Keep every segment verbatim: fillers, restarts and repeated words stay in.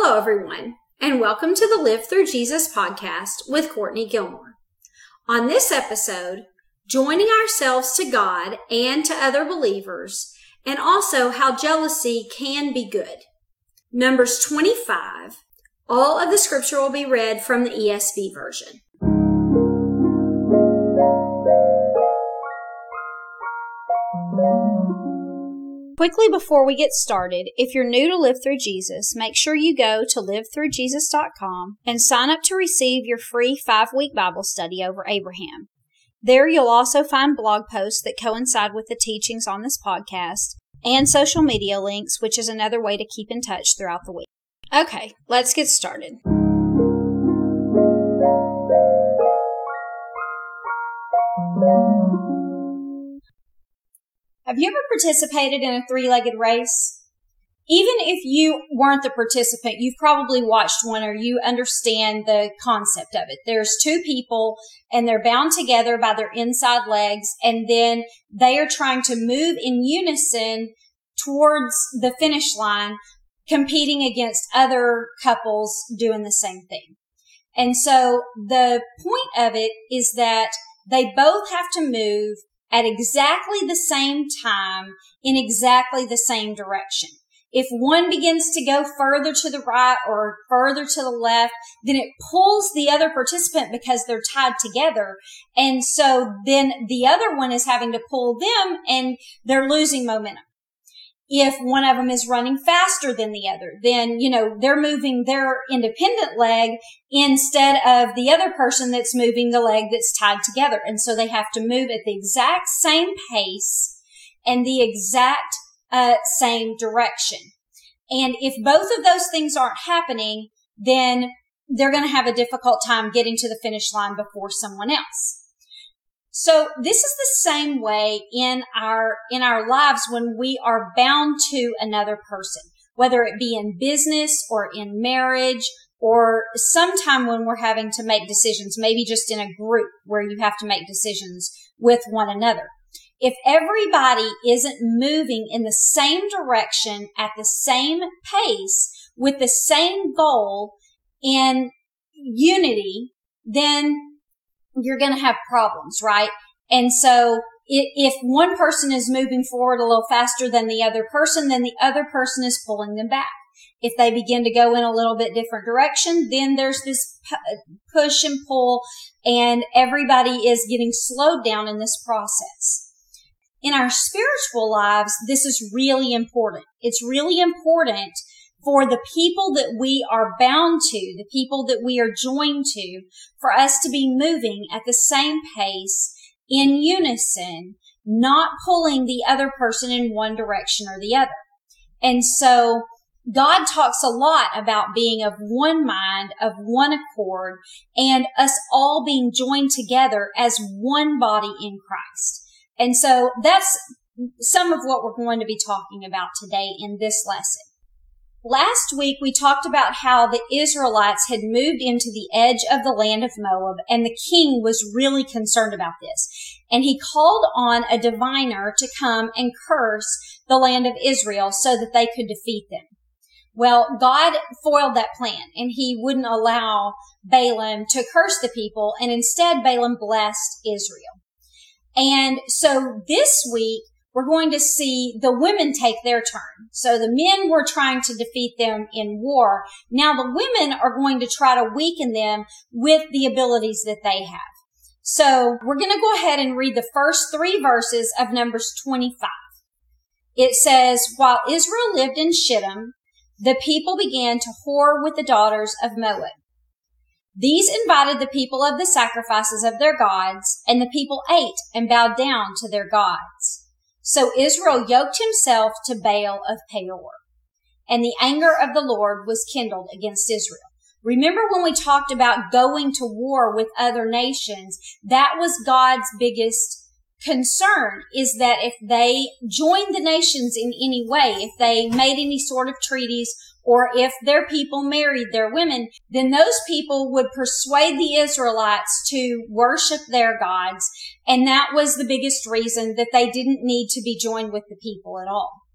Hello, everyone, and welcome to the Live Through Jesus podcast with Courtney Gilmore. On this episode, joining ourselves to God and to other believers, and also how jealousy can be good. Numbers twenty-five. All of the scripture will be read from the E S V version. Quickly before we get started, if you're new to Live Through Jesus, make sure you go to live through jesus dot com and sign up to receive your free five-week Bible study over Abraham. There you'll also find blog posts that coincide with the teachings on this podcast and social media links, which is another way to keep in touch throughout the week. Okay, let's get started. Have you ever participated in a three-legged race? Even if you weren't the participant, you've probably watched one or you understand the concept of it. There's two people and they're bound together by their inside legs, and then they are trying to move in unison towards the finish line, competing against other couples doing the same thing. And so the point of it is that they both have to move at exactly the same time in exactly the same direction. If one begins to go further to the right or further to the left, then it pulls the other participant because they're tied together. And so then the other one is having to pull them and they're losing momentum. If one of them is running faster than the other, then, you know, they're moving their independent leg instead of the other person that's moving the leg that's tied together. And so they have to move at the exact same pace and the exact uh, same direction. And if both of those things aren't happening, then they're going to have a difficult time getting to the finish line before someone else. So this is the same way in our, in our lives when we are bound to another person, whether it be in business or in marriage or sometime when we're having to make decisions, maybe just in a group where you have to make decisions with one another. If everybody isn't moving in the same direction at the same pace with the same goal in unity, then you're going to have problems, right? And so if one person is moving forward a little faster than the other person, then the other person is pulling them back. If they begin to go in a little bit different direction, then there's this push and pull, and everybody is getting slowed down in this process. In our spiritual lives, this is really important. It's really important for the people that we are bound to, the people that we are joined to, for us to be moving at the same pace in unison, not pulling the other person in one direction or the other. And so God talks a lot about being of one mind, of one accord, and us all being joined together as one body in Christ. And so that's some of what we're going to be talking about today in this lesson. Last week, we talked about how the Israelites had moved into the edge of the land of Moab, and the king was really concerned about this. And he called on a diviner to come and curse the land of Israel so that they could defeat them. Well, God foiled that plan, and he wouldn't allow Balaam to curse the people, and instead Balaam blessed Israel. And so this week, we're going to see the women take their turn. So the men were trying to defeat them in war. Now the women are going to try to weaken them with the abilities that they have. So we're going to go ahead and read the first three verses of Numbers twenty-five. It says, while Israel lived in Shittim, the people began to whore with the daughters of Moab. These invited the people of the sacrifices of their gods, and the people ate and bowed down to their gods. So Israel yoked himself to Baal of Peor, and the anger of the Lord was kindled against Israel. Remember when we talked about going to war with other nations, that was God's biggest concern, is that if they joined the nations in any way, if they made any sort of treaties, or if their people married their women, then those people would persuade the Israelites to worship their gods. And that was the biggest reason that they didn't need to be joined with the people at all.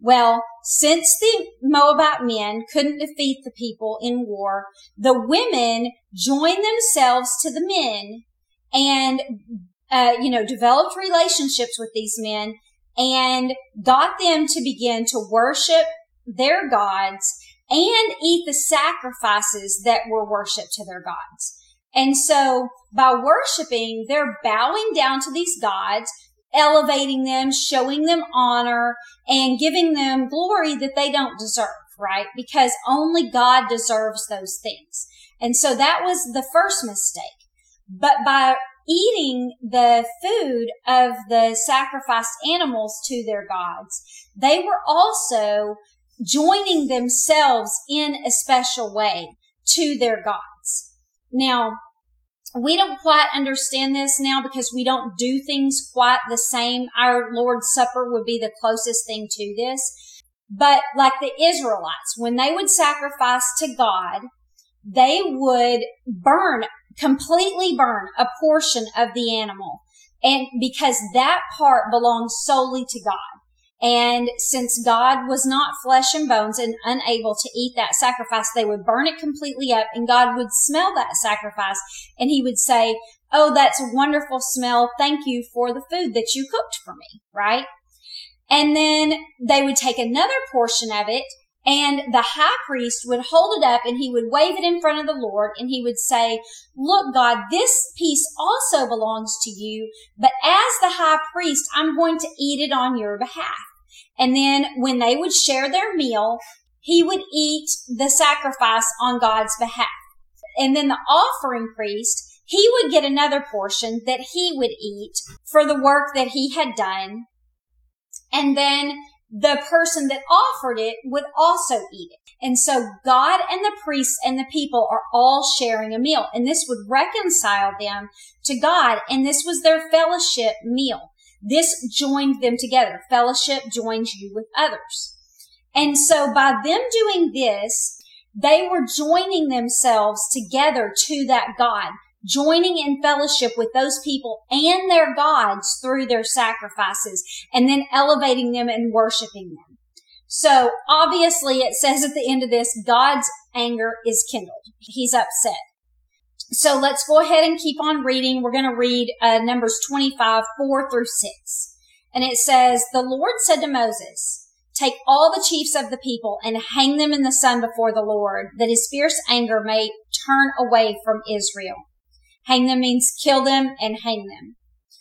Well, since the Moabite men couldn't defeat the people in war, the women joined themselves to the men and, uh, you know, developed relationships with these men and got them to begin to worship their gods and eat the sacrifices that were worshipped to their gods. And so by worshiping, they're bowing down to these gods, elevating them, showing them honor, and giving them glory that they don't deserve, right? Because only God deserves those things. And so that was the first mistake. But by eating the food of the sacrificed animals to their gods, they were also joining themselves in a special way to their gods. Now, we don't quite understand this now because we don't do things quite the same. Our Lord's Supper would be the closest thing to this. But like the Israelites, when they would sacrifice to God, they would burn, completely burn a portion of the animal. And because that part belongs solely to God. And since God was not flesh and bones and unable to eat that sacrifice, they would burn it completely up and God would smell that sacrifice and he would say, "Oh, that's a wonderful smell. Thank you for the food that you cooked for me," right? And then they would take another portion of it and the high priest would hold it up and he would wave it in front of the Lord and he would say, "Look, God, this piece also belongs to you, but as the high priest, I'm going to eat it on your behalf." And then when they would share their meal, he would eat the sacrifice on God's behalf. And then the offering priest, he would get another portion that he would eat for the work that he had done. And then the person that offered it would also eat it. And so God and the priests and the people are all sharing a meal. And this would reconcile them to God. And this was their fellowship meal. This joined them together. Fellowship joins you with others. And so by them doing this, they were joining themselves together to that God, joining in fellowship with those people and their gods through their sacrifices, and then elevating them and worshiping them. So obviously it says at the end of this, God's anger is kindled. He's upset. So let's go ahead and keep on reading. We're going to read uh, Numbers twenty-five, four through six. And it says, "The Lord said to Moses, take all the chiefs of the people and hang them in the sun before the Lord, that his fierce anger may turn away from Israel." Hang them means kill them and hang them.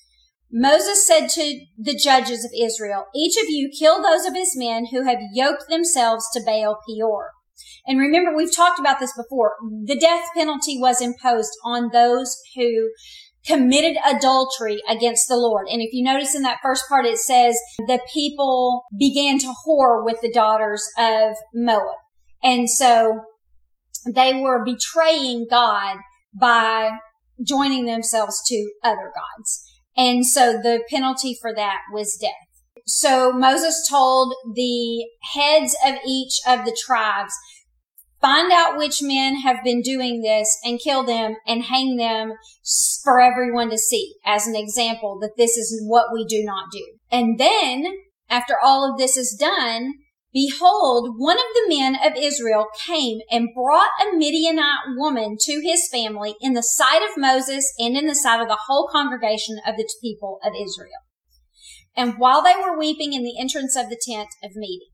Moses said to the judges of Israel, "Each of you kill those of his men who have yoked themselves to Baal Peor." And remember, we've talked about this before. The death penalty was imposed on those who committed adultery against the Lord. And if you notice in that first part, it says the people began to whore with the daughters of Moab. And so they were betraying God by joining themselves to other gods. And so the penalty for that was death. So Moses told the heads of each of the tribes, find out which men have been doing this and kill them and hang them for everyone to see as an example that this is what we do not do. And then after all of this is done, behold, one of the men of Israel came and brought a Midianite woman to his family in the sight of Moses and in the sight of the whole congregation of the people of Israel. And while they were weeping in the entrance of the tent of meeting.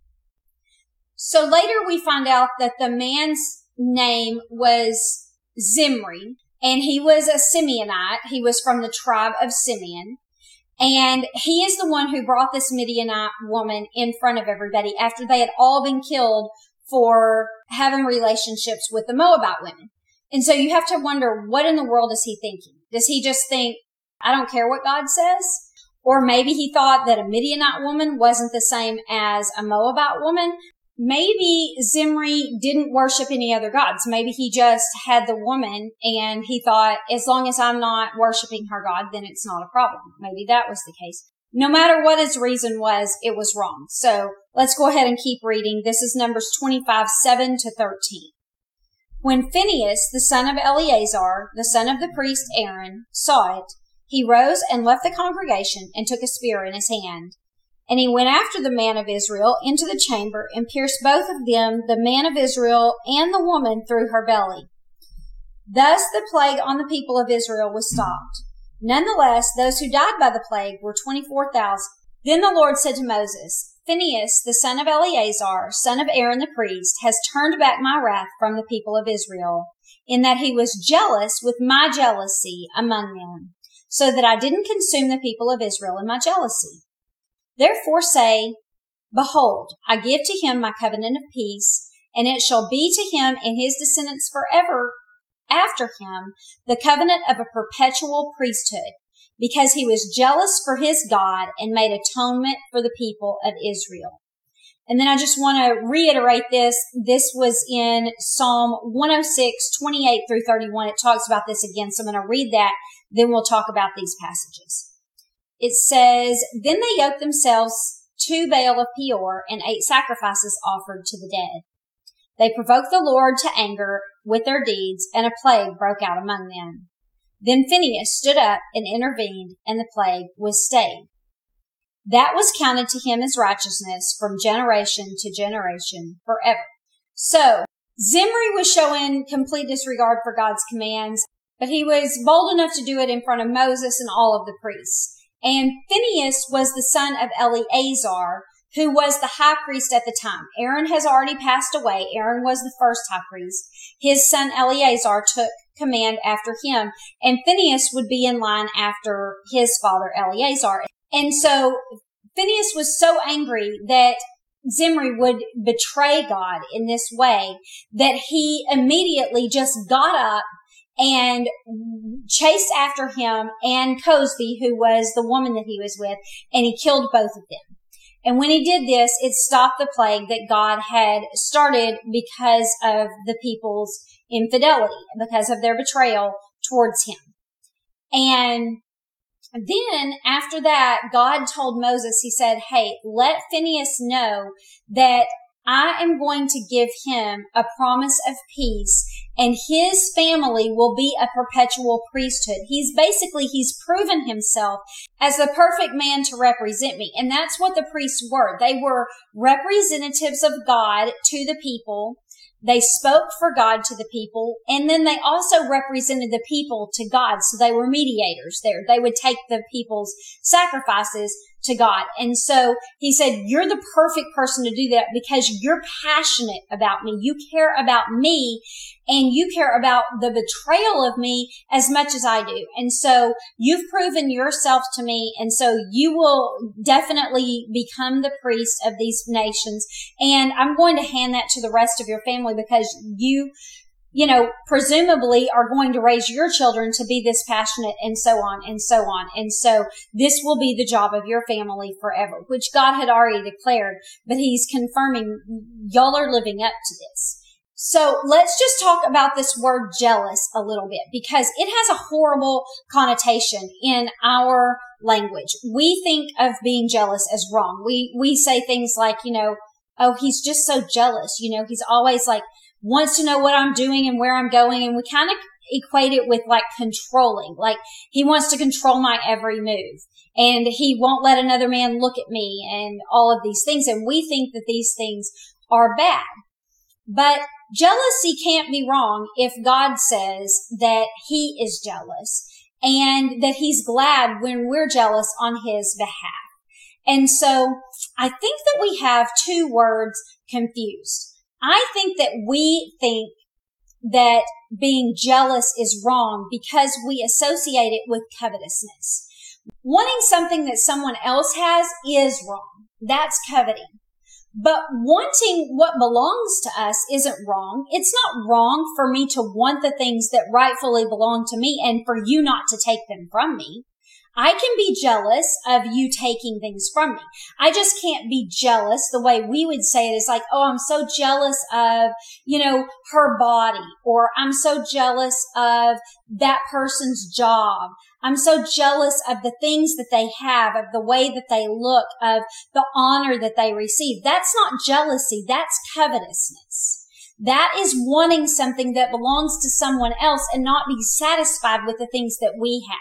So later we find out that the man's name was Zimri, and he was a Simeonite. He was from the tribe of Simeon. And he is the one who brought this Midianite woman in front of everybody after they had all been killed for having relationships with the Moabite women. And so you have to wonder, what in the world is he thinking? Does he just think, I don't care what God says? Or maybe he thought that a Midianite woman wasn't the same as a Moabite woman. Maybe Zimri didn't worship any other gods. Maybe he just had the woman and he thought, as long as I'm not worshiping her God, then it's not a problem. Maybe that was the case. No matter what his reason was, it was wrong. So let's go ahead and keep reading. This is Numbers twenty-five, seven to thirteen. When Phinehas, the son of Eleazar, the son of the priest Aaron, saw it, he rose and left the congregation and took a spear in his hand. And he went after the man of Israel into the chamber and pierced both of them, the man of Israel and the woman, through her belly. Thus the plague on the people of Israel was stopped. Nonetheless, those who died by the plague were twenty-four thousand. Then the Lord said to Moses, Phinehas, the son of Eleazar, son of Aaron the priest, has turned back my wrath from the people of Israel, in that he was jealous with my jealousy among them, so that I didn't consume the people of Israel in my jealousy. Therefore say, Behold, I give to him my covenant of peace, and it shall be to him and his descendants forever after him the covenant of a perpetual priesthood, because he was jealous for his God and made atonement for the people of Israel. And then I just want to reiterate this. This was in Psalm one oh six, twenty-eight through thirty-one. It talks about this again, so I'm going to read that, then we'll talk about these passages. It says, Then they yoked themselves to Baal of Peor and ate sacrifices offered to the dead. They provoked the Lord to anger with their deeds, and a plague broke out among them. Then Phinehas stood up and intervened, and the plague was stayed. That was counted to him as righteousness from generation to generation forever. So, Zimri was showing complete disregard for God's commands, but he was bold enough to do it in front of Moses and all of the priests. And Phinehas was the son of Eleazar, who was the high priest at the time. Aaron has already passed away. Aaron was the first high priest. His son Eleazar took command after him, and Phinehas would be in line after his father Eleazar. And so Phinehas was so angry that Zimri would betray God in this way that he immediately just got up and chased after him and Cosby, who was the woman that he was with, and he killed both of them. And when he did this, it stopped the plague that God had started because of the people's infidelity, because of their betrayal towards him. And then after that, God told Moses, he said, hey, let Phinehas know that I am going to give him a promise of peace, and his family will be a perpetual priesthood. He's basically, he's proven himself as the perfect man to represent me. And that's what the priests were. They were representatives of God to the people. They spoke for God to the people, and then they also represented the people to God. So they were mediators there. They would take the people's sacrifices to God. And so he said, you're the perfect person to do that because you're passionate about me. You care about me, and you care about the betrayal of me as much as I do. And so you've proven yourself to me. And so you will definitely become the priest of these nations. And I'm going to hand that to the rest of your family because you, you know, presumably are going to raise your children to be this passionate, and so on and so on. And so this will be the job of your family forever, which God had already declared, but he's confirming y'all are living up to this. So let's just talk about this word jealous a little bit, because it has a horrible connotation in our language. We think of being jealous as wrong. We, we say things like, you know, oh, he's just so jealous. You know, he's always like, wants to know what I'm doing and where I'm going. And we kind of equate it with like controlling, like he wants to control my every move, and he won't let another man look at me, and all of these things. And we think that these things are bad. But jealousy can't be wrong if God says that he is jealous and that he's glad when we're jealous on his behalf. And so I think that we have two words confused. I think that we think that being jealous is wrong because we associate it with covetousness. Wanting something that someone else has is wrong. That's coveting. But wanting what belongs to us isn't wrong. It's not wrong for me to want the things that rightfully belong to me and for you not to take them from me. I can be jealous of you taking things from me. I just can't be jealous the way we would say it is like, oh, I'm so jealous of, you know, her body, or I'm so jealous of that person's job. I'm so jealous of the things that they have, of the way that they look, of the honor that they receive. That's not jealousy. That's covetousness. That is wanting something that belongs to someone else and not be satisfied with the things that we have.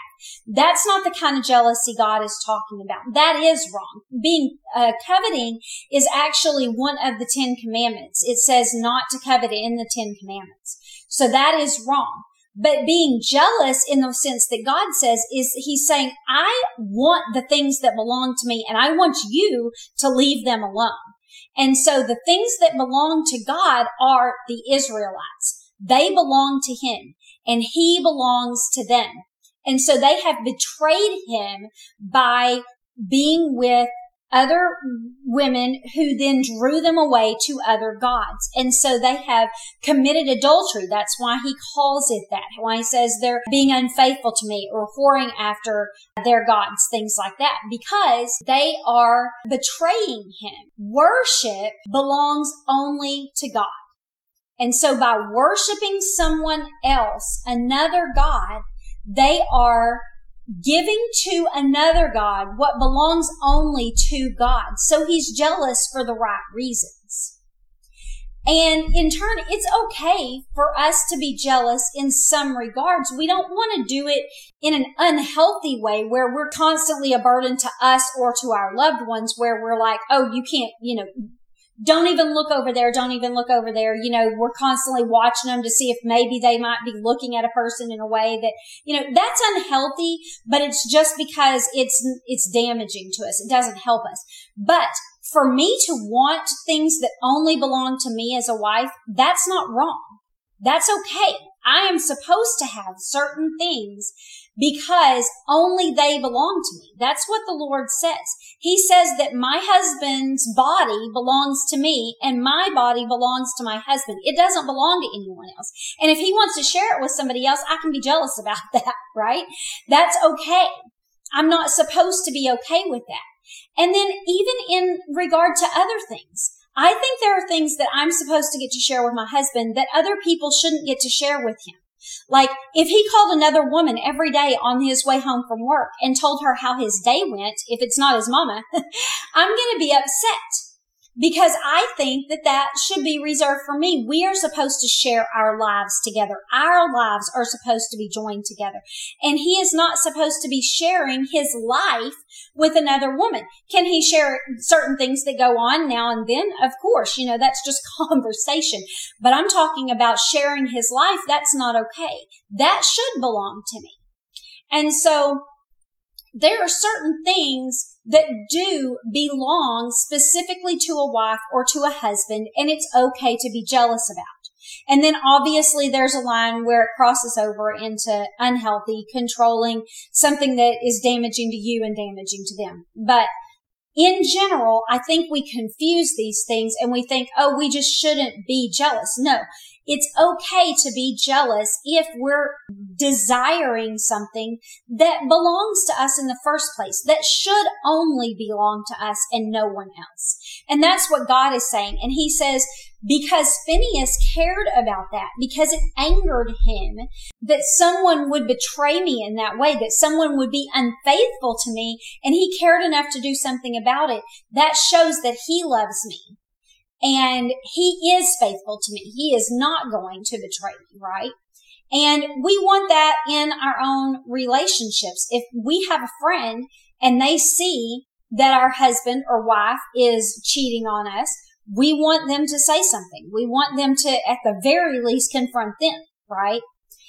That's not the kind of jealousy God is talking about. That is wrong. Being, uh, coveting is actually one of the Ten Commandments. It says not to covet in the Ten Commandments. So that is wrong. But being jealous in the sense that God says is he's saying, I want the things that belong to me and I want you to leave them alone. And so the things that belong to God are the Israelites. They belong to him and he belongs to them. And so they have betrayed him by being with other women who then drew them away to other gods. And so they have committed adultery. That's why he calls it that. Why he says they're being unfaithful to me or whoring after their gods, things like that, because they are betraying him. Worship belongs only to God. And so by worshiping someone else, another God, they are giving to another God what belongs only to God. So he's jealous for the right reasons. And in turn, it's okay for us to be jealous in some regards. We don't want to do it in an unhealthy way where we're constantly a burden to us or to our loved ones, where we're like, oh, you can't, you know, don't even look over there. Don't even look over there. You know, we're constantly watching them to see if maybe they might be looking at a person in a way that, you know, that's unhealthy, but it's just because it's, it's damaging to us. It doesn't help us. But for me to want things that only belong to me as a wife, that's not wrong. That's okay. I am supposed to have certain things because only they belong to me. That's what the Lord says. He says that my husband's body belongs to me and my body belongs to my husband. It doesn't belong to anyone else. And if he wants to share it with somebody else, I can be jealous about that, right? That's okay. I'm not supposed to be okay with that. And then even in regard to other things, I think there are things that I'm supposed to get to share with my husband that other people shouldn't get to share with him. Like if he called another woman every day on his way home from work and told her how his day went, if it's not his mama, I'm going to be upset because I think that that should be reserved for me. We are supposed to share our lives together. Our lives are supposed to be joined together. And he is not supposed to be sharing his life with another woman. Can he share certain things that go on now and then? Of course, you know, that's just conversation. But I'm talking about sharing his life. That's not okay. That should belong to me. And so there are certain things that do belong specifically to a wife or to a husband, and it's okay to be jealous about. And then obviously there's a line where it crosses over into unhealthy, controlling, something that is damaging to you and damaging to them. But in general, I think we confuse these things and we think, oh, we just shouldn't be jealous. No, it's okay to be jealous if we're desiring something that belongs to us in the first place, that should only belong to us and no one else. And that's what God is saying. And he says, because Phinehas cared about that, because it angered him that someone would betray me in that way, that someone would be unfaithful to me, and he cared enough to do something about it, that shows that he loves me. And he is faithful to me. He is not going to betray me, right? And we want that in our own relationships. If we have a friend and they see that our husband or wife is cheating on us, we want them to say something. We want them to, at the very least, confront them, right?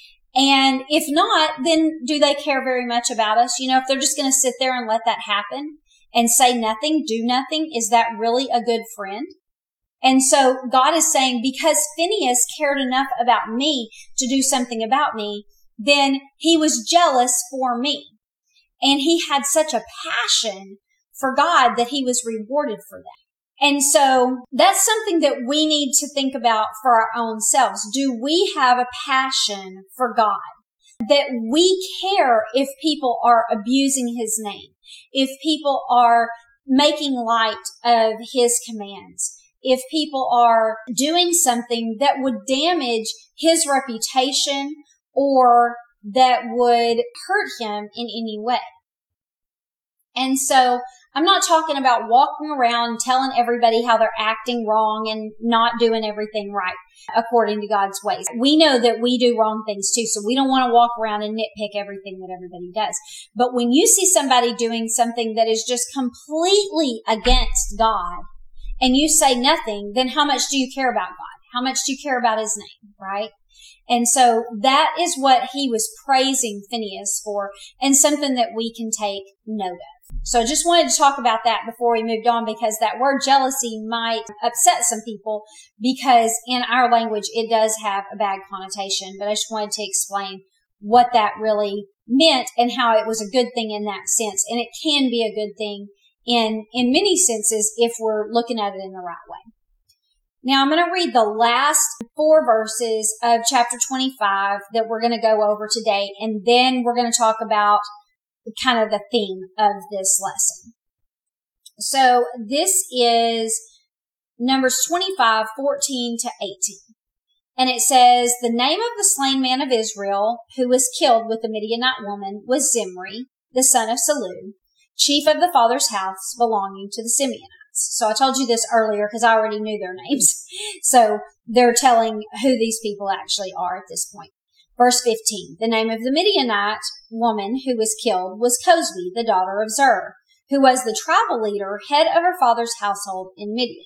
And if not, then do they care very much about us? You know, if they're just going to sit there and let that happen and say nothing, do nothing, is that really a good friend? And so God is saying, because Phinehas cared enough about me to do something about me, then he was jealous for me. And he had such a passion for God that he was rewarded for that. And so that's something that we need to think about for our own selves. Do we have a passion for God? That we care if people are abusing his name, if people are making light of his commands, if people are doing something that would damage his reputation or that would hurt him in any way. And so I'm not talking about walking around telling everybody how they're acting wrong and not doing everything right according to God's ways. We know that we do wrong things too, so we don't want to walk around and nitpick everything that everybody does. But when you see somebody doing something that is just completely against God and you say nothing, then how much do you care about God? How much do you care about his name, right? And so that is what he was praising Phinehas for, and something that we can take note of. So I just wanted to talk about that before we moved on, because that word jealousy might upset some people, because in our language it does have a bad connotation. But I just wanted to explain what that really meant and how it was a good thing in that sense. And it can be a good thing in, in many senses if we're looking at it in the right way. Now I'm going to read the last four verses of chapter twenty-five that we're going to go over today, and then we're going to talk about kind of the theme of this lesson. So this is Numbers twenty-five, fourteen to eighteen. And it says, the name of the slain man of Israel who was killed with the Midianite woman was Zimri, the son of Salu, chief of the father's house belonging to the Simeonites. So I told you this earlier because I already knew their names. So they're telling who these people actually are at this point. Verse fifteen, the name of the Midianite woman who was killed was Cosbi, the daughter of Zer, who was the tribal leader, head of her father's household in Midian.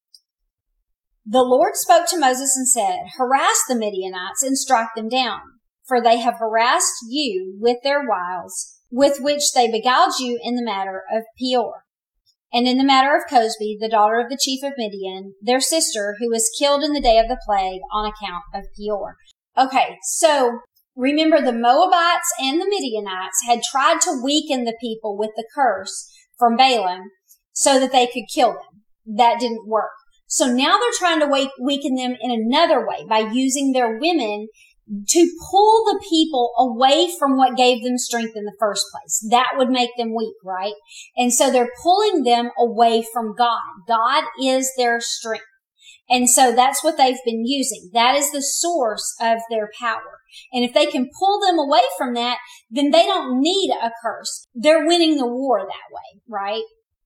The Lord spoke to Moses and said, harass the Midianites and strike them down, for they have harassed you with their wiles, with which they beguiled you in the matter of Peor. And in the matter of Cosbi, the daughter of the chief of Midian, their sister, who was killed in the day of the plague on account of Peor. Okay, so remember the Moabites and the Midianites had tried to weaken the people with the curse from Balaam so that they could kill them. That didn't work. So now they're trying to weaken them in another way by using their women to pull the people away from what gave them strength in the first place. That would make them weak, right? And so they're pulling them away from God. God is their strength. And so that's what they've been using. That is the source of their power. And if they can pull them away from that, then they don't need a curse. They're winning the war that way, right?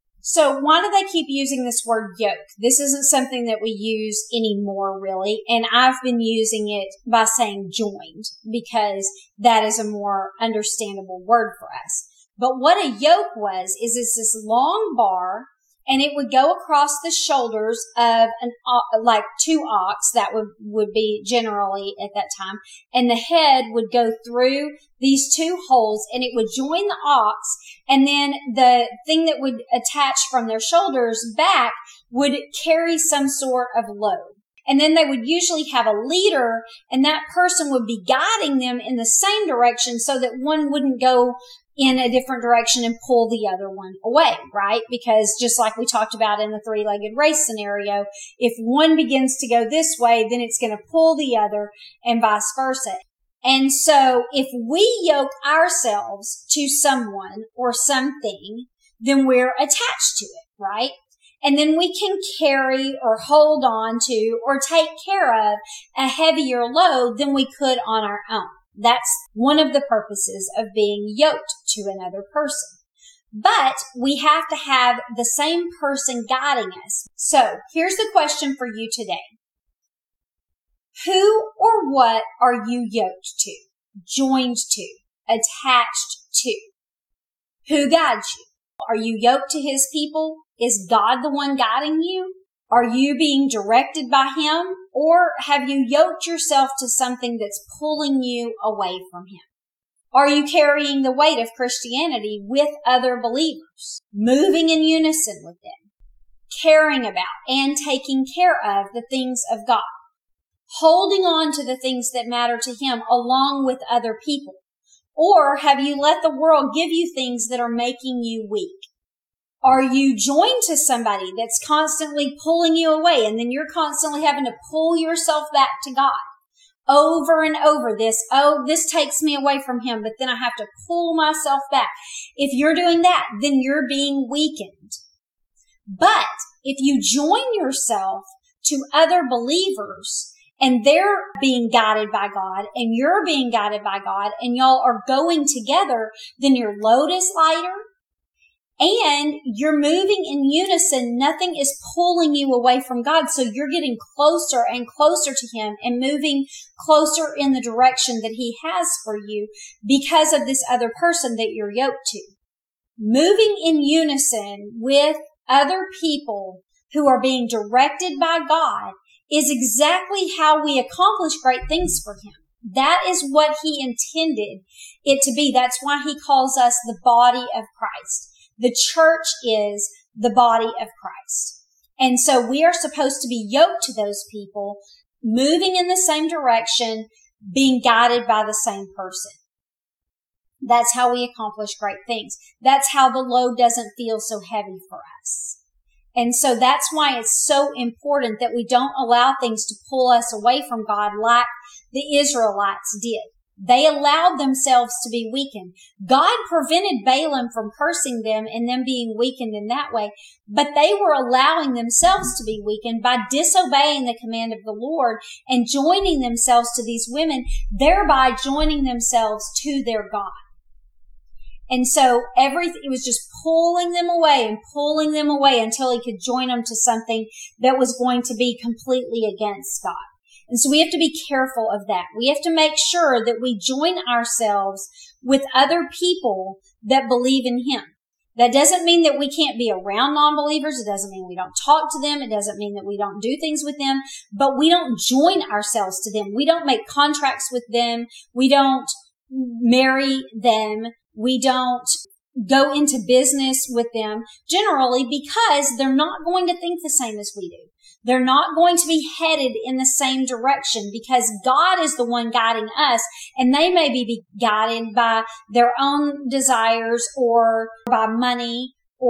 So why do they keep using this word yoke? This isn't something that we use anymore, really. And I've been using it by saying joined, because that is a more understandable word for us. But what a yoke was, is it's this long bar, and it would go across the shoulders of an, like two ox, that would, would be generally at that time. And the head would go through these two holes, and it would join the ox. And then the thing that would attach from their shoulders back would carry some sort of load. And then they would usually have a leader, and that person would be guiding them in the same direction so that one wouldn't go in a different direction and pull the other one away, right? Because just like we talked about in the three-legged race scenario, if one begins to go this way, then it's going to pull the other, and vice versa. And so if we yoke ourselves to someone or something, then we're attached to it, right? And then we can carry or hold on to or take care of a heavier load than we could on our own. That's one of the purposes of being yoked to another person. But we have to have the same person guiding us. So here's the question for you today. Who or what are you yoked to, joined to, attached to? Who guides you? Are you yoked to his people? Is God the one guiding you? Are you being directed by him? Or have you yoked yourself to something that's pulling you away from him? Are you carrying the weight of Christianity with other believers, moving in unison with them, caring about and taking care of the things of God, holding on to the things that matter to him along with other people? Or have you let the world give you things that are making you weak? Are you joined to somebody that's constantly pulling you away, and then you're constantly having to pull yourself back to God over and over? This, oh, this takes me away from him, but then I have to pull myself back. If you're doing that, then you're being weakened. But if you join yourself to other believers, and they're being guided by God, and you're being guided by God, and y'all are going together, then your load is lighter, And you're moving in unison. Nothing is pulling you away from God. So you're getting closer and closer to Him and moving closer in the direction that He has for you because of this other person that you're yoked to. Moving in unison with other people who are being directed by God is exactly how we accomplish great things for Him. That is what He intended it to be. That's why He calls us the body of Christ. The church is the body of Christ. And so we are supposed to be yoked to those people, moving in the same direction, being guided by the same person. That's how we accomplish great things. That's how the load doesn't feel so heavy for us. And so that's why it's so important that we don't allow things to pull us away from God like the Israelites did. They allowed themselves to be weakened. God prevented Balaam from cursing them and them being weakened in that way, but they were allowing themselves to be weakened by disobeying the command of the Lord and joining themselves to these women, thereby joining themselves to their God. And so everything, it was just pulling them away and pulling them away until He could join them to something that was going to be completely against God. And so we have to be careful of that. We have to make sure that we join ourselves with other people that believe in Him. That doesn't mean that we can't be around non-believers. It doesn't mean we don't talk to them. It doesn't mean that we don't do things with them, but we don't join ourselves to them. We don't make contracts with them. We don't marry them. We don't go into business with them generally because they're not going to think the same as we do. They're not going to be headed in the same direction because God is the one guiding us, and they may be guided by their own desires or by money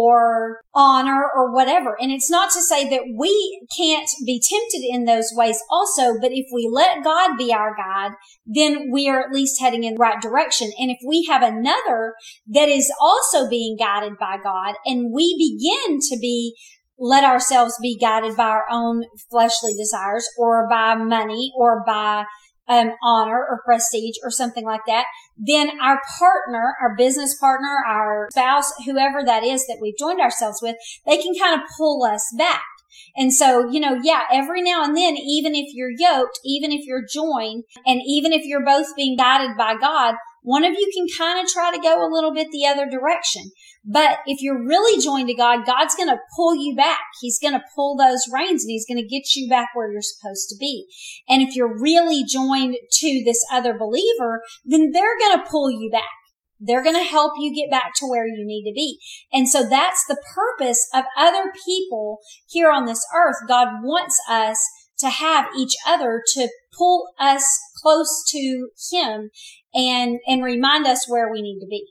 or honor or whatever. And it's not to say that we can't be tempted in those ways also, but if we let God be our guide, then we are at least heading in the right direction. And if we have another that is also being guided by God and we begin to be let ourselves be guided by our own fleshly desires or by money or by um, honor or prestige or something like that, then our partner, our business partner, our spouse, whoever that is that we've joined ourselves with, they can kind of pull us back. And so, you know, yeah, every now and then, even if you're yoked, even if you're joined, and even if you're both being guided by God, one of you can kind of try to go a little bit the other direction. But if you're really joined to God, God's going to pull you back. He's going to pull those reins and He's going to get you back where you're supposed to be. And if you're really joined to this other believer, then they're going to pull you back. They're going to help you get back to where you need to be. And so that's the purpose of other people here on this earth. God wants us to have each other to pull us close to Him and, and remind us where we need to be.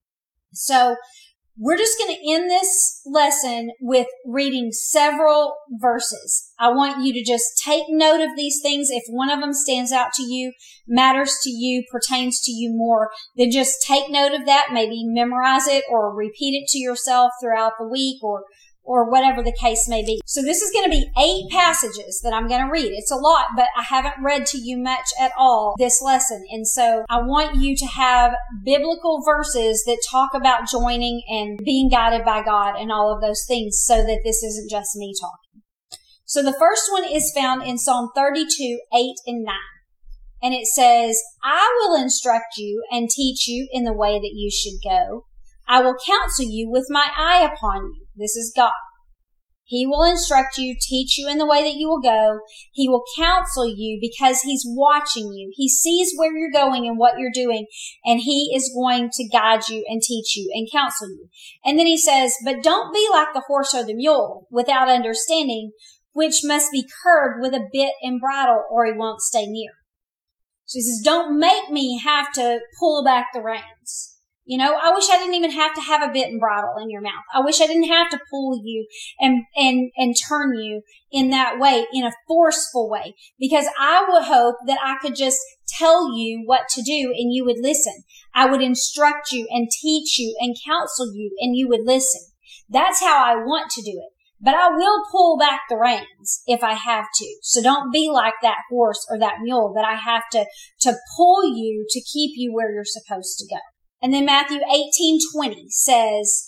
So we're just going to end this lesson with reading several verses. I want you to just take note of these things. If one of them stands out to you, matters to you, pertains to you more, then just take note of that. Maybe memorize it or repeat it to yourself throughout the week or or whatever the case may be. So this is going to be eight passages that I'm going to read. It's a lot, but I haven't read to you much at all this lesson. And so I want you to have biblical verses that talk about joining and being guided by God and all of those things so that this isn't just me talking. So the first one is found in Psalm thirty-two, eight and nine. And it says, I will instruct you and teach you in the way that you should go. I will counsel you with my eye upon you. This is God. He will instruct you, teach you in the way that you will go. He will counsel you because He's watching you. He sees where you're going and what you're doing, and He is going to guide you and teach you and counsel you. And then He says, but don't be like the horse or the mule without understanding, which must be curbed with a bit and bridle, or he won't stay near. So He says, don't make me have to pull back the reins. You know, I wish I didn't even have to have a bit and bridle in your mouth. I wish I didn't have to pull you and, and, and turn you in that way, in a forceful way, because I would hope that I could just tell you what to do and you would listen. I would instruct you and teach you and counsel you and you would listen. That's how I want to do it. But I will pull back the reins if I have to. So don't be like that horse or that mule that I have to, to pull you to keep you where you're supposed to go. And then Matthew eighteen twenty says,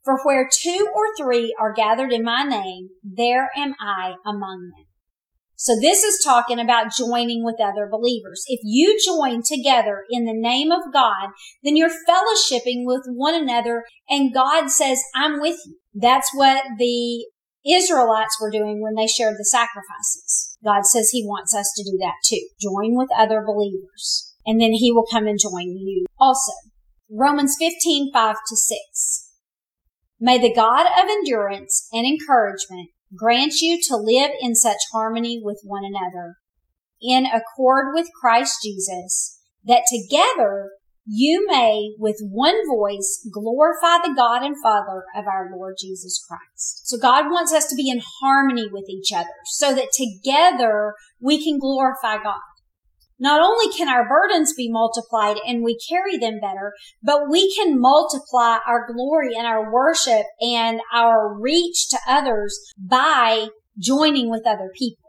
For where two or three are gathered in my name, there am I among them. So this is talking about joining with other believers. If you join together in the name of God, then you're fellowshipping with one another, and God says, I'm with you. That's what the Israelites were doing when they shared the sacrifices. God says he wants us to do that too. Join with other believers, and then he will come and join you also. Romans fifteen, five to six. May the God of endurance and encouragement grant you to live in such harmony with one another, in accord with Christ Jesus, that together you may with one voice glorify the God and Father of our Lord Jesus Christ. So God wants us to be in harmony with each other so that together we can glorify God. Not only can our burdens be multiplied and we carry them better, but we can multiply our glory and our worship and our reach to others by joining with other people.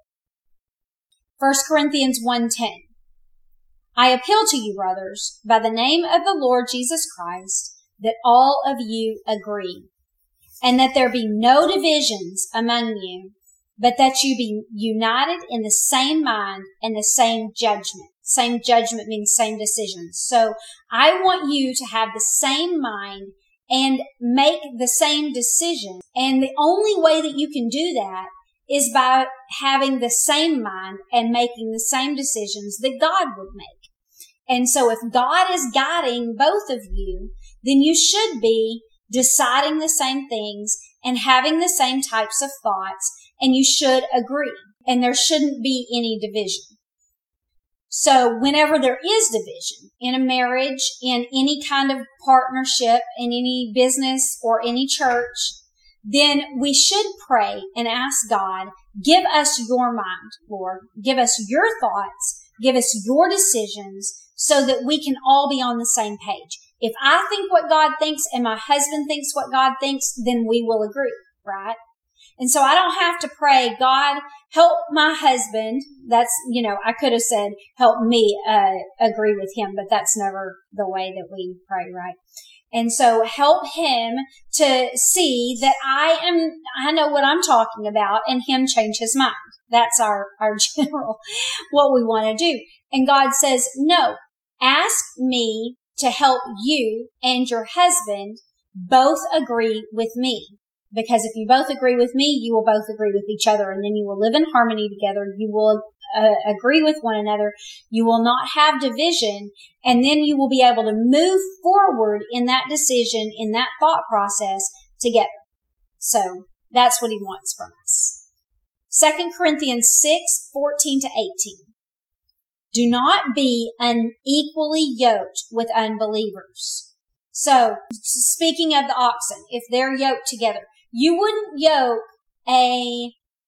First Corinthians one ten. I appeal to you, brothers, by the name of the Lord Jesus Christ, that all of you agree, and that there be no divisions among you, but that you be united in the same mind and the same judgment. Same judgment means same decisions. So I want you to have the same mind and make the same decision. And the only way that you can do that is by having the same mind and making the same decisions that God would make. And so if God is guiding both of you, then you should be deciding the same things and having the same types of thoughts, and you should agree, and there shouldn't be any division. So whenever there is division in a marriage, in any kind of partnership, in any business or any church, then we should pray and ask God, give us your mind, Lord. Give us your thoughts. Give us your decisions so that we can all be on the same page. If I think what God thinks and my husband thinks what God thinks, then we will agree, right? And so I don't have to pray, God, help my husband. That's, you know, I could have said, help me uh, agree with him, but that's never the way that we pray, right? And so help him to see that I am, I know what I'm talking about, and him change his mind. That's our, our general, what we want to do. And God says, no, ask me to help you and your husband both agree with me. Because if you both agree with me, you will both agree with each other, and then you will live in harmony together. You will uh, agree with one another. You will not have division, and then you will be able to move forward in that decision, in that thought process together. So that's what he wants from us. Second Corinthians six, fourteen to eighteen. Do not be unequally yoked with unbelievers. So speaking of the oxen, if they're yoked together, you wouldn't yoke a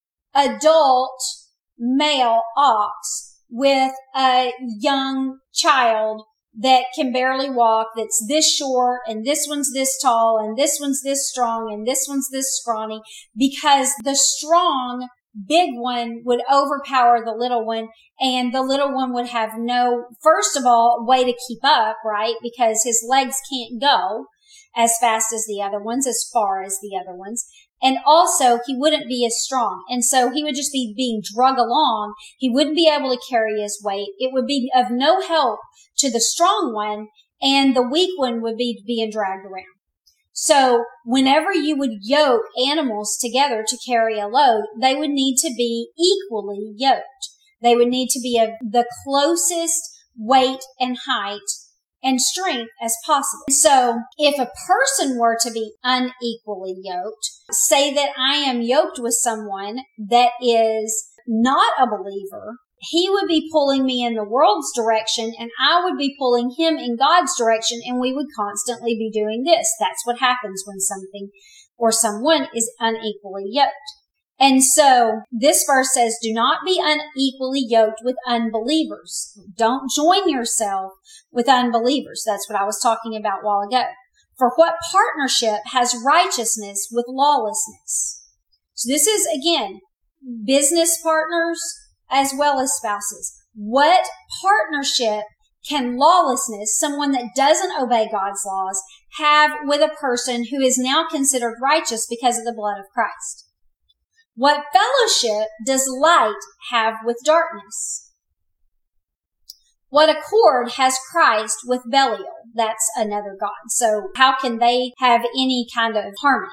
adult male ox with a young child that can barely walk, that's this short, and this one's this tall, and this one's this strong, and this one's this scrawny, because the strong big one would overpower the little one, and the little one would have no, first of all, way to keep up, right? Because his legs can't go as fast as the other ones, as far as the other ones. And also, he wouldn't be as strong. And so he would just be being drug along. He wouldn't be able to carry his weight. It would be of no help to the strong one, and the weak one would be being dragged around. So whenever you would yoke animals together to carry a load, they would need to be equally yoked. They would need to be of the closest weight and height and strength as possible. So if a person were to be unequally yoked, say that I am yoked with someone that is not a believer, he would be pulling me in the world's direction, and I would be pulling him in God's direction, and we would constantly be doing this. That's what happens when something or someone is unequally yoked. And so this verse says, do not be unequally yoked with unbelievers. Don't join yourself with unbelievers. That's what I was talking about a while ago. For what partnership has righteousness with lawlessness? So this is, again, business partners as well as spouses. What partnership can lawlessness, someone that doesn't obey God's laws, have with a person who is now considered righteous because of the blood of Christ? What fellowship does light have with darkness? What accord has Christ with Belial? That's another god. So how can they have any kind of harmony?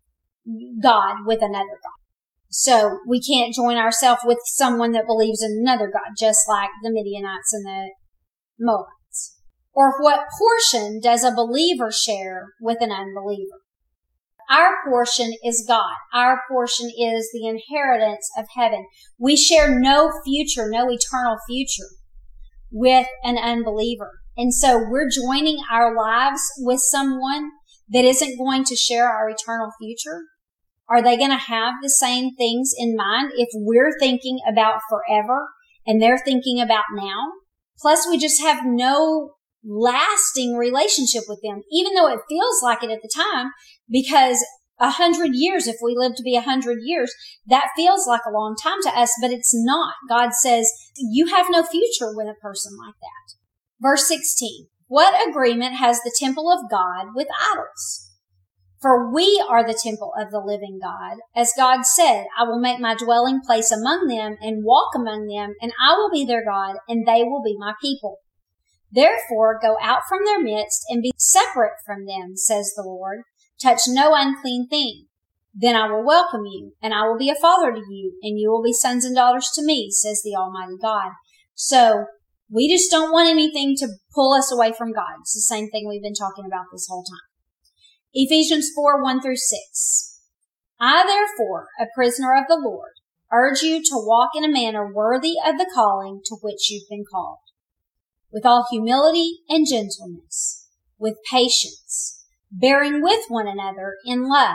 God with another god. So we can't join ourselves with someone that believes in another god, just like the Midianites and the Moabites. Or what portion does a believer share with an unbeliever? Our portion is God. Our portion is the inheritance of heaven. We share no future, no eternal future with an unbeliever. And so we're joining our lives with someone that isn't going to share our eternal future. Are they going to have the same things in mind if we're thinking about forever and they're thinking about now? Plus, we just have no lasting relationship with them, even though it feels like it at the time, because a hundred years, if we live to be a hundred years, that feels like a long time to us, but it's not. God says, you have no future with a person like that. Verse sixteen, what agreement has the temple of God with idols? For we are the temple of the living God. As God said, I will make my dwelling place among them and walk among them, and I will be their God, and they will be my people. Therefore, go out from their midst and be separate from them, says the Lord. Touch no unclean thing. Then I will welcome you, and I will be a father to you, and you will be sons and daughters to me, says the Almighty God. So, we just don't want anything to pull us away from God. It's the same thing we've been talking about this whole time. Ephesians four, one through six. I, therefore, a prisoner of the Lord, urge you to walk in a manner worthy of the calling to which you've been called, with all humility and gentleness, with patience, bearing with one another in love,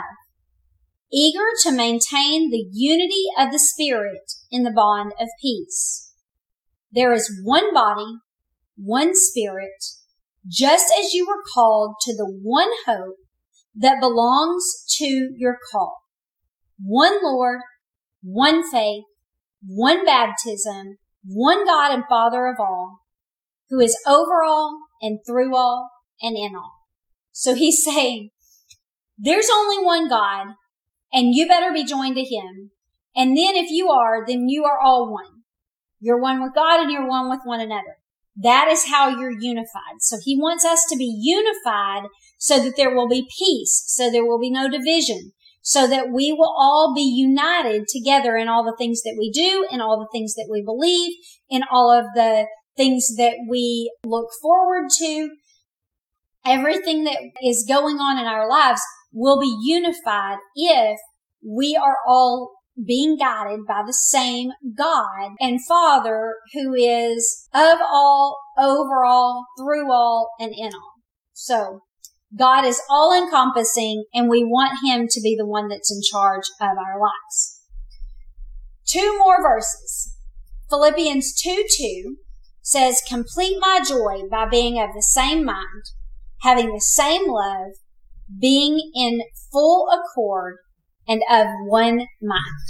eager to maintain the unity of the Spirit in the bond of peace. There is one body, one Spirit, just as you were called to the one hope that belongs to your call. One Lord, one faith, one baptism, one God and Father of all, who is over all and through all and in all. So he's saying, there's only one God, and you better be joined to him. And then if you are, then you are all one. You're one with God and you're one with one another. That is how you're unified. So he wants us to be unified so that there will be peace, so there will be no division, so that we will all be united together in all the things that we do, in all the things that we believe, in all of the things that we look forward to. Everything that is going on in our lives will be unified if we are all being guided by the same God and Father who is of all, over all, through all, and in all. So God is all encompassing, and we want him to be the one that's in charge of our lives. Two more verses. Philippians two two says, complete my joy by being of the same mind, having the same love, being in full accord, and of one mind.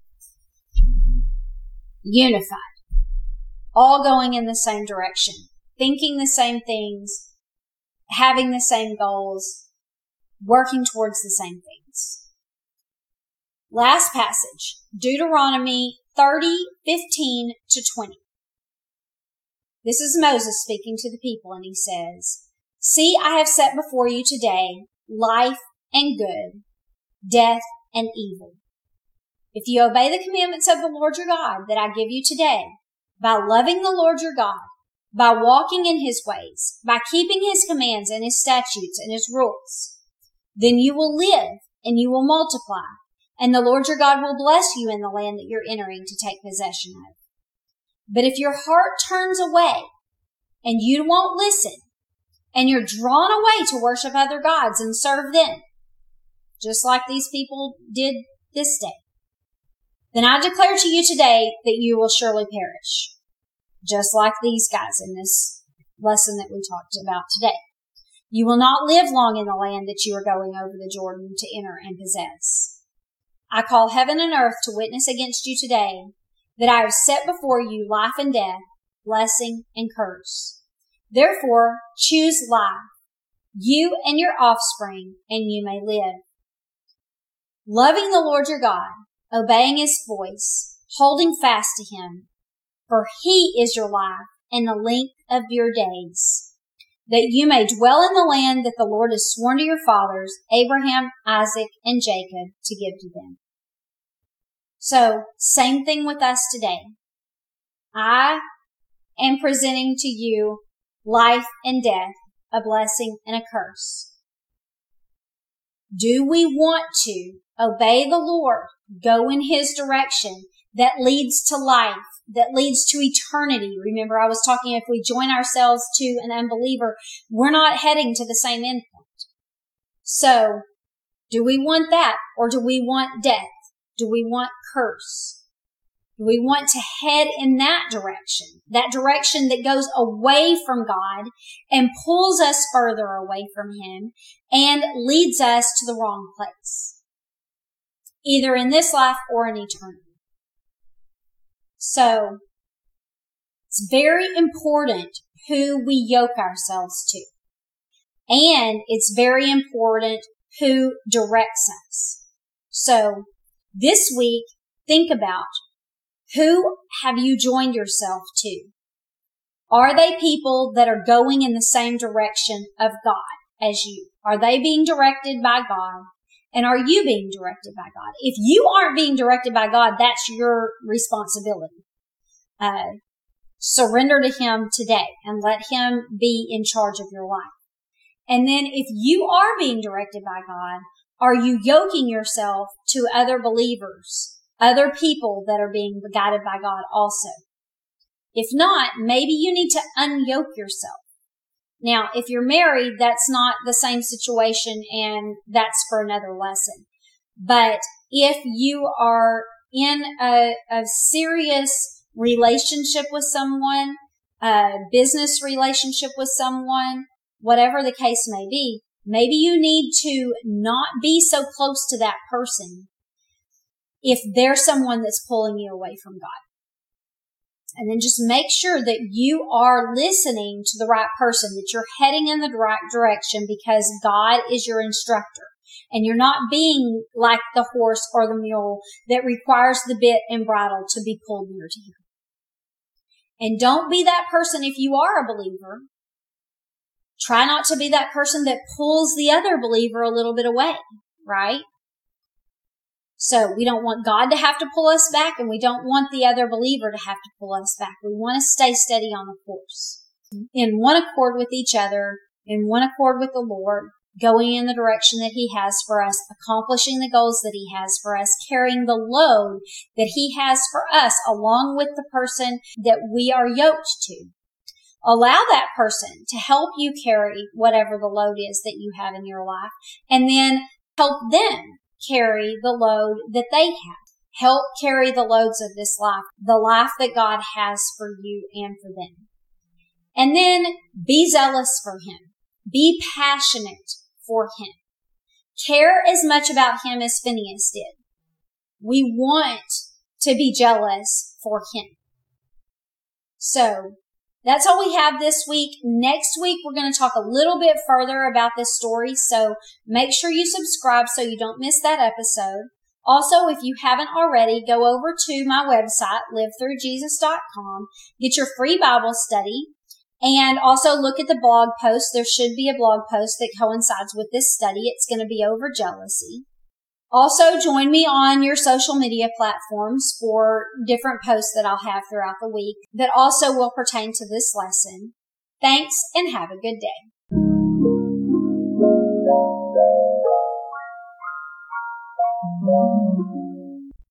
Unified. All going in the same direction. Thinking the same things. Having the same goals. Working towards the same things. Last passage. Deuteronomy thirty, fifteen to twenty. This is Moses speaking to the people, and he says, see, I have set before you today life and good, death and evil. If you obey the commandments of the Lord your God that I give you today, by loving the Lord your God, by walking in his ways, by keeping his commands and his statutes and his rules, then you will live and you will multiply, and the Lord your God will bless you in the land that you're entering to take possession of. But if your heart turns away and you won't listen, and you're drawn away to worship other gods and serve them, just like these people did this day, then I declare to you today that you will surely perish, just like these guys in this lesson that we talked about today. You will not live long in the land that you are going over the Jordan to enter and possess. I call heaven and earth to witness against you today that I have set before you life and death, blessing and curse. Therefore, choose life, you and your offspring, and you may live. Loving the Lord your God, obeying his voice, holding fast to him, for he is your life and the length of your days, that you may dwell in the land that the Lord has sworn to your fathers, Abraham, Isaac, and Jacob, to give to them. So, same thing with us today. I am presenting to you life and death, a blessing and a curse. Do we want to obey the Lord, go in his direction that leads to life, that leads to eternity? Remember, I was talking, if we join ourselves to an unbeliever, we're not heading to the same endpoint. So, do we want that, or do we want death? Do we want curse? Do we want to head in that direction, that direction that goes away from God and pulls us further away from him and leads us to the wrong place, either in this life or in eternity? So, it's very important who we yoke ourselves to. And it's very important who directs us. So, this week, think about, who have you joined yourself to? Are they people that are going in the same direction of God as you? Are they being directed by God? And are you being directed by God? If you aren't being directed by God, that's your responsibility. Uh, surrender to him today and let him be in charge of your life. And then if you are being directed by God, are you yoking yourself to other believers, other people that are being guided by God also? If not, maybe you need to unyoke yourself. Now, if you're married, that's not the same situation, and that's for another lesson. But if you are in a, a serious relationship with someone, a business relationship with someone, whatever the case may be, maybe you need to not be so close to that person if they're someone that's pulling you away from God. And then just make sure that you are listening to the right person, that you're heading in the right direction because God is your instructor. And you're not being like the horse or the mule that requires the bit and bridle to be pulled near to him. And don't be that person if you are a believer. Try not to be that person that pulls the other believer a little bit away, right? So we don't want God to have to pull us back, and we don't want the other believer to have to pull us back. We want to stay steady on the course, in one accord with each other, in one accord with the Lord, going in the direction that he has for us, accomplishing the goals that he has for us, carrying the load that he has for us along with the person that we are yoked to. Allow that person to help you carry whatever the load is that you have in your life, and then help them carry the load that they have. Help carry the loads of this life, the life that God has for you and for them. And then be zealous for him. Be passionate for him. Care as much about him as Phineas did. We want to be jealous for him. So, that's all we have this week. Next week, we're going to talk a little bit further about this story. So make sure you subscribe so you don't miss that episode. Also, if you haven't already, go over to my website, live through jesus dot com. Get your free Bible study. And also look at the blog post. There should be a blog post that coincides with this study. It's going to be over jealousy. Also, join me on your social media platforms for different posts that I'll have throughout the week that also will pertain to this lesson. Thanks, and have a good day.